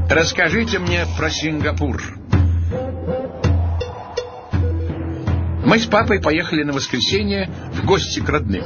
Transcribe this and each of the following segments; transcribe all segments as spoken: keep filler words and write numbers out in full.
Расскажите мне про Сингапур. Мы с папой поехали на воскресенье в гости к родным.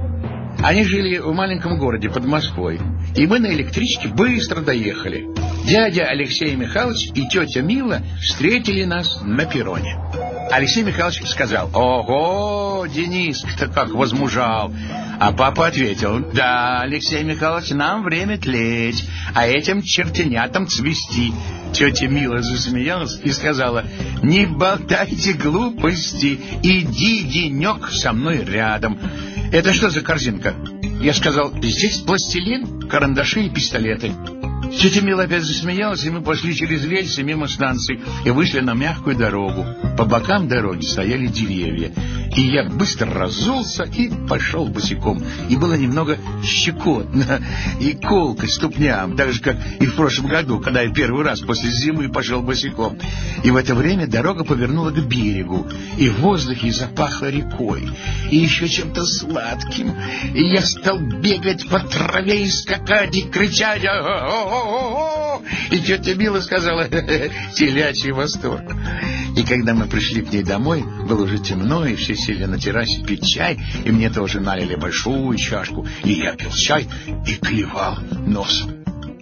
Они жили в маленьком городе под Москвой, и мы на электричке быстро доехали. Дядя Алексей Михайлович и тетя Мила встретили нас на перроне. Алексей Михайлович сказал: «Ого, Денис-то как возмужал!» А папа ответил: «Да, Алексей Михайлович, нам время тлеть, а этим чертенятам цвести». Тетя Мила засмеялась и сказала: «Не болтайте глупости, иди денек со мной рядом». «Это что за корзинка?» Я сказал: «Здесь пластилин, карандаши и пистолеты». Тетя Мила опять засмеялась, и мы пошли через рельсы мимо станции и вышли на мягкую дорогу. По бокам дороги стояли деревья, и я быстро разулся и пошел босиком. И было немного щекотно и колко ступням, так же, как и в прошлом году, когда я первый раз после зимы пошел босиком. И в это время дорога повернула к берегу, и в воздухе запахло рекой, и еще чем-то сладким. И я стал бегать по траве и скакать, и кричать: «О-о-о-о-о!» И тетя Мила сказала: «Телячий восторг». И когда мы пришли к ней домой, было уже темно, и все сели на террасе пить чай, и мне тоже налили большую чашку, и я пил чай и клевал носом.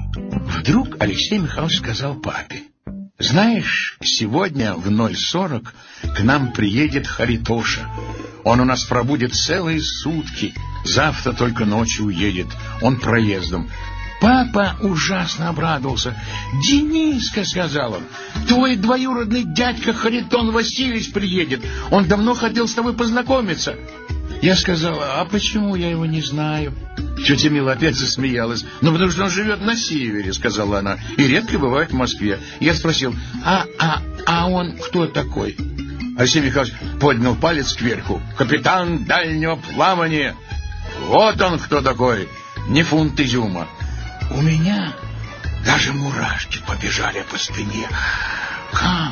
Вдруг Алексей Михайлович сказал папе: «Знаешь, сегодня в ноль сорок к нам приедет Харитоша. Он у нас пробудет целые сутки, завтра только ночью уедет, он проездом». Папа ужасно обрадовался. «Дениска, — сказал он, — твой двоюродный дядька Харитон Васильевич приедет. Он давно хотел с тобой познакомиться». Я сказал: «А почему я его не знаю?» Тетя Мила опять засмеялась. «Ну, потому что он живет на севере, — сказала она, — и редко бывает в Москве». Я спросил: «А, а, а он кто такой?» Алексей Михайлович поднял палец кверху. «Капитан дальнего плавания. Вот он кто такой, не фунт изюма». У меня даже мурашки побежали по спине. Как?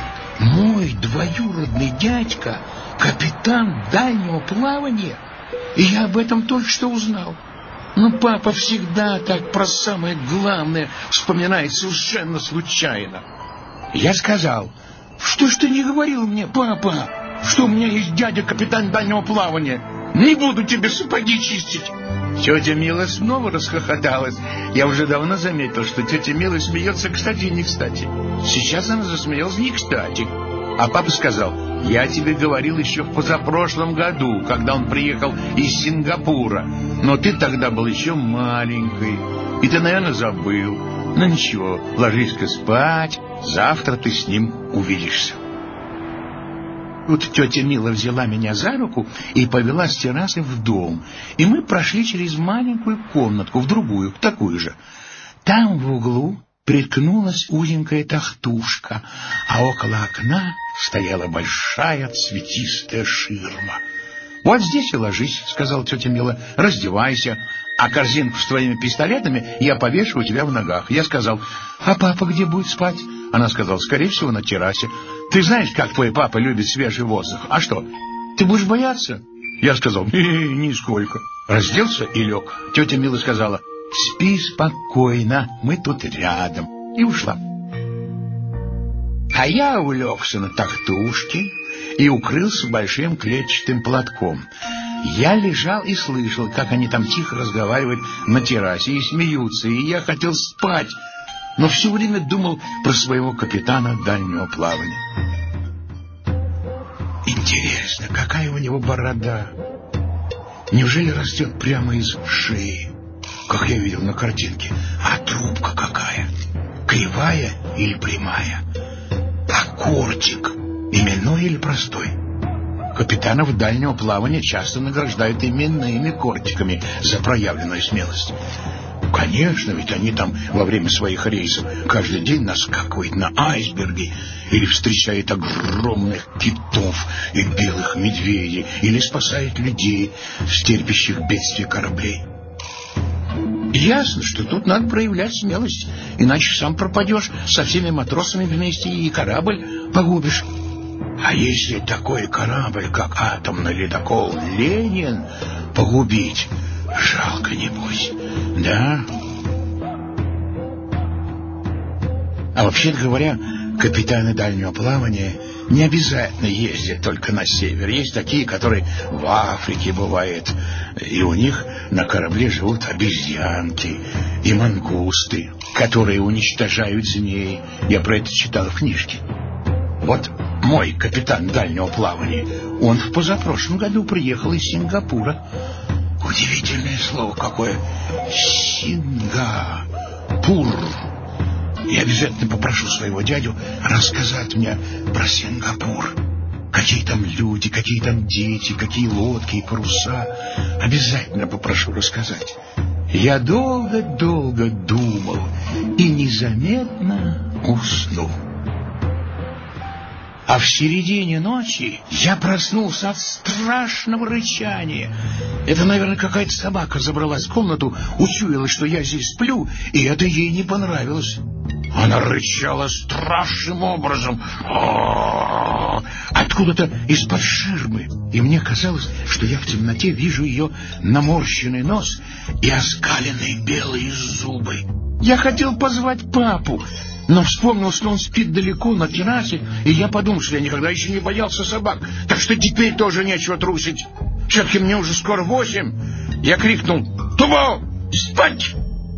Мой двоюродный дядька капитан дальнего плавания? И я об этом только что узнал. Ну, папа всегда так про самое главное вспоминает совершенно случайно. Я сказал: «Что ж ты не говорил мне, папа, что у меня есть дядя капитан дальнего плавания? Не буду тебе сапоги чистить». Тетя Мила снова расхохоталась. Я уже давно заметил, что тетя Мила смеется кстати и не кстати. Сейчас она засмеялась не кстати. А папа сказал: «Я тебе говорил еще в позапрошлом году, когда он приехал из Сингапура. Но ты тогда был еще маленький, и ты, наверное, забыл. Ну ничего, ложись-ка спать, завтра ты с ним увидишься». Тут тетя Мила взяла меня за руку и повела с террасы в дом, и мы прошли через маленькую комнатку в другую, в такую же. Там в углу приткнулась узенькая тахтушка, а около окна стояла большая цветистая ширма. «Вот здесь и ложись, — сказала тетя Мила, — раздевайся, а корзинку с твоими пистолетами я повешу у тебя в ногах». Я сказал: «А папа где будет спать?» Она сказала: «Скорее всего, на террасе. Ты знаешь, как твой папа любит свежий воздух. А что, ты будешь бояться?» Я сказал: «Нисколько». Разделся и лег. Тетя Мила сказала: «Спи спокойно, мы тут рядом». И ушла. А я улегся на тахтушке и укрылся большим клетчатым платком. Я лежал и слышал, как они там тихо разговаривают на террасе и смеются, и я хотел спать, но все время думал про своего капитана дальнего плавания. Интересно, какая у него борода? Неужели растет прямо из шеи, как я видел на картинке? А трубка какая? Кривая или прямая? А кортик именной или простой? Капитанов дальнего плавания часто награждают именными кортиками за проявленную смелость. Конечно, ведь они там во время своих рейсов каждый день наскакивают на айсберги или встречают огромных китов и белых медведей, или спасают людей с терпящих бедствия кораблей. Ясно, что тут надо проявлять смелость, иначе сам пропадешь со всеми матросами вместе и корабль погубишь. А если такой корабль, как атомный ледокол «Ленин», погубить, жалко, небось, да? А вообще говоря, капитаны дальнего плавания не обязательно ездят только на север. Есть такие, которые в Африке бывают, и у них на корабле живут обезьянки и мангусты, которые уничтожают змей. Я про это читал в книжке. Вот мой капитан дальнего плавания, он в позапрошлом году приехал из Сингапура. Удивительное слово какое. Сингапур. Я обязательно попрошу своего дядю рассказать мне про Сингапур. Какие там люди, какие там дети, какие лодки и паруса. Обязательно попрошу рассказать. Я долго-долго думал и незаметно уснул. А в середине ночи я проснулся от страшного рычания. Это, наверное, какая-то собака забралась в комнату, учуяла, что я здесь сплю, и это ей не понравилось. Она рычала страшным образом. Откуда-то из-под ширмы. И мне казалось, что я в темноте вижу ее наморщенный нос и оскаленные белые зубы. Я хотел позвать папу, но вспомнил, что он спит далеко на террасе, и я подумал, что я никогда еще не боялся собак, так что теперь тоже нечего трусить. Все-таки мне уже скоро восемь. Я крикнул: «Тубо! Спать!»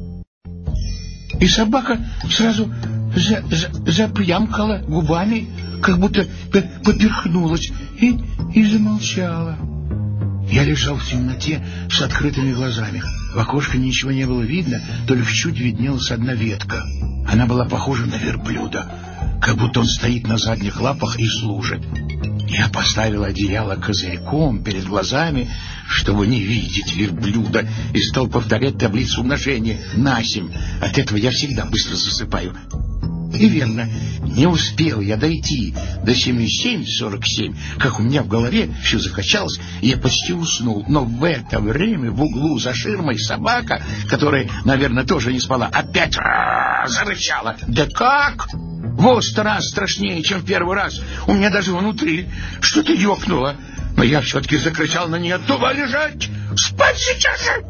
И собака сразу за, за, заплямкала губами, как будто поперхнулась, и, и замолчала. Я лежал в темноте с открытыми глазами. В окошко ничего не было видно, только чуть виднелась одна ветка. Она была похожа на верблюда, как будто он стоит на задних лапах и служит. Я поставил одеяло козырьком перед глазами, чтобы не видеть верблюда, и стал повторять таблицу умножения на семь. От этого я всегда быстро засыпаю. И верно, не успел я дойти до семи семь сорок семь, как у меня в голове все закачалось, и я почти уснул. Но в это время в углу за ширмой собака, которая, наверное, тоже не спала, опять зарычала. Да как? Вот сто раз страшнее, чем в первый раз. У меня даже внутри что-то ёкнуло. Но я все-таки закричал на нее: «Тува, лежать! Спать сейчас же!»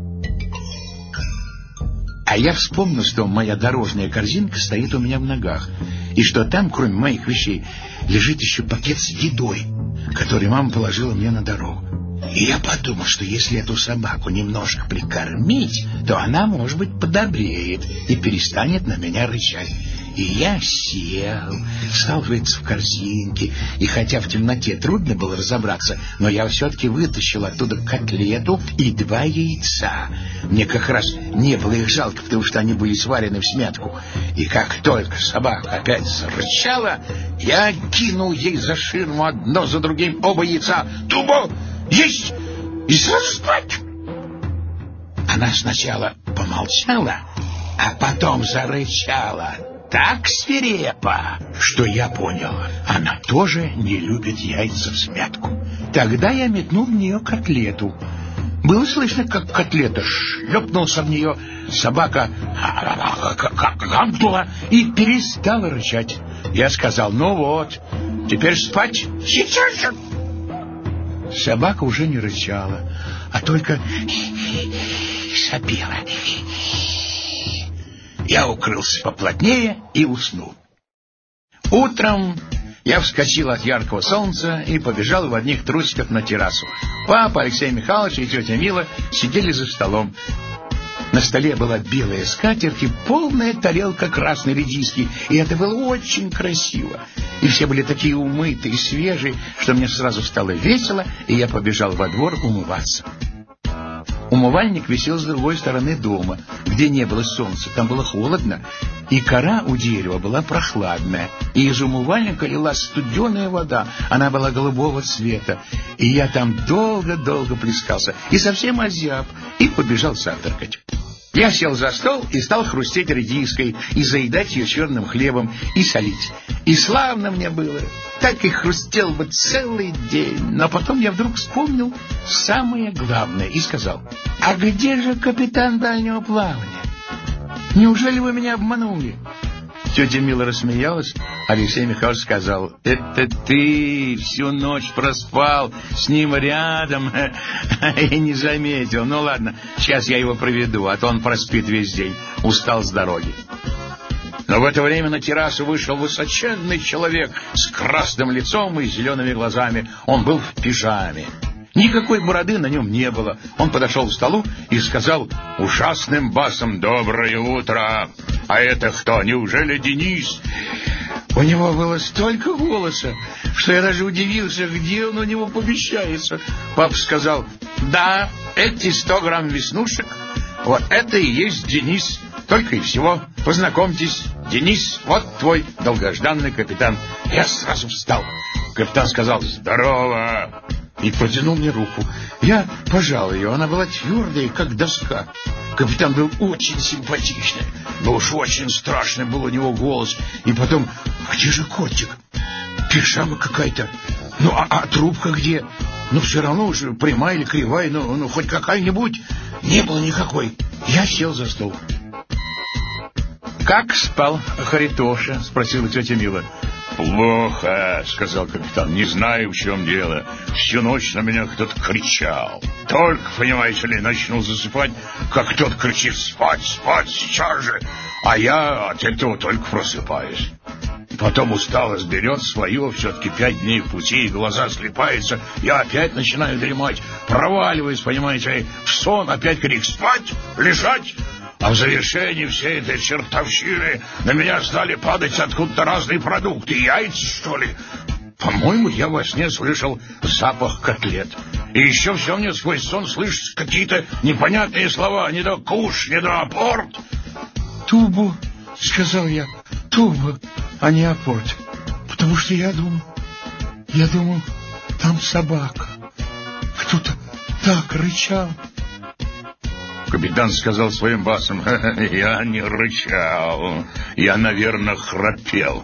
А я вспомнил, что моя дорожная корзинка стоит у меня в ногах, и что там, кроме моих вещей, лежит еще пакет с едой, который мама положила мне на дорогу. И я подумал, что если эту собаку немножко прикормить, то она, может быть, подобреет и перестанет на меня рычать. И я сел, стал рыться в корзинке, и хотя в темноте трудно было разобраться, но я все-таки вытащил оттуда котлету и два яйца. Мне как раз не было их жалко, потому что они были сварены в смятку. И как только собака опять зарычала, я кинул ей за ширму одно за другим оба яйца. «Тубо! Есть! И сразу спать!» Она сначала помолчала, а потом зарычала так свирепо, что я понял, она тоже не любит яйца в смятку. Тогда я метнул в нее котлету. Было слышно, как котлета шлепнулась об нее, собака гамкнула и перестала рычать. Я сказал: «Ну вот, теперь спать сейчас же!» Собака уже не рычала, а только сопела. Я укрылся поплотнее и уснул. Утром я вскочил от яркого солнца и побежал в одних трусиках на террасу. Папа, Алексей Михайлович и тетя Мила сидели за столом. На столе была белая скатерть и полная тарелка красной редиски, и это было очень красиво. И все были такие умытые и свежие, что мне сразу стало весело, и я побежал во двор умываться. Умывальник висел с другой стороны дома, где не было солнца, там было холодно, и кора у дерева была прохладная, и из умывальника лилась студеная вода, она была голубого цвета, и я там долго-долго плескался, и совсем озяб, и побежал завтракать. Я сел за стол и стал хрустеть редиской, и заедать ее черным хлебом, и солить. И славно мне было, так и хрустел бы целый день. Но потом я вдруг вспомнил самое главное и сказал: «А где же капитан дальнего плавания? Неужели вы меня обманули?» Тетя Мила рассмеялась, Алексей Михайлович сказал: «Это ты всю ночь проспал с ним рядом и не заметил. Ну ладно, сейчас я его проведу, а то он проспит весь день, устал с дороги». Но в это время на террасу вышел высоченный человек с красным лицом и зелеными глазами. Он был в пижаме. Никакой бороды на нем не было. Он подошел к столу и сказал ужасным басом: «Доброе утро! А это кто? Неужели Денис?» У него было столько голоса, что я даже удивился, где он у него помещается. Папа сказал: «Да, эти сто грамм веснушек, вот это и есть Денис. Только и всего. Познакомьтесь, Денис, вот твой долгожданный капитан». Я сразу встал. Капитан сказал: «Здорово!» и протянул мне руку. Я пожал ее. Она была твердая, как доска. Капитан был очень симпатичный, но уж очень страшный был у него голос. И потом: «Где же котик? Пижама какая-то. Ну, а, а трубка где? Ну, все равно уже прямая или кривая, ну, ну, хоть какая-нибудь». Не было никакой. Я сел за стол. «Как спал Харитоша?» — спросила тетя Мила. «Плохо», — сказал капитан. «Не знаю, в чем дело. Всю ночь на меня кто-то кричал. Только, понимаете ли, начну засыпать, как кто-то кричит: спать, спать, сейчас же. А я от этого только просыпаюсь. Потом усталость берет свое, все-таки пять дней в пути, и глаза слипаются. Я опять начинаю дремать, проваливаюсь, понимаете ли, в сон, опять крик: спать, лежать». А в завершении всей этой чертовщины на меня стали падать откуда-то разные продукты. Яйца, что ли? По-моему, я во сне слышал запах котлет. И еще все мне сквозь сон слышат какие-то непонятные слова. Не до куш, не до апорт. «Тубу», — сказал я, — «туба, а не апорт. Потому что я думал, я думал, там собака. Кто-то так рычал». Капитан сказал своим басом: «Я не рычал, я, наверное, храпел».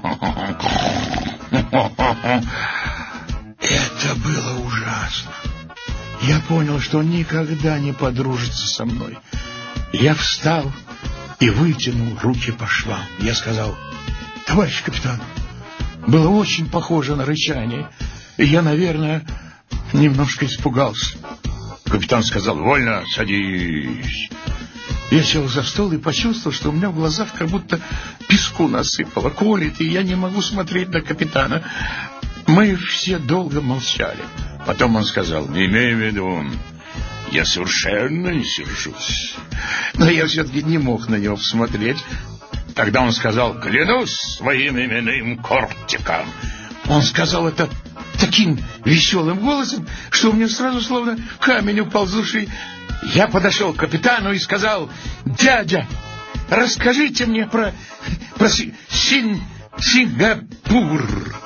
Это было ужасно. Я понял, что он никогда не подружится со мной. Я встал и вытянул руки по швам. Я сказал: «Товарищ капитан, было очень похоже на рычание, и я, наверное, немножко испугался». Капитан сказал: «Вольно, садись». Я сел за стол и почувствовал, что у меня в глазах как будто песку насыпало, колет, и я не могу смотреть на капитана. Мы все долго молчали. Потом он сказал: «Имей в виду, я совершенно не сержусь». Но я все-таки не мог на него посмотреть. Тогда он сказал: «Клянусь своим именным кортиком». Он сказал это таким веселым голосом, что у меня сразу словно камень упал с души. Я подошел к капитану и сказал: «Дядя, расскажите мне про, про Син, Сингапур».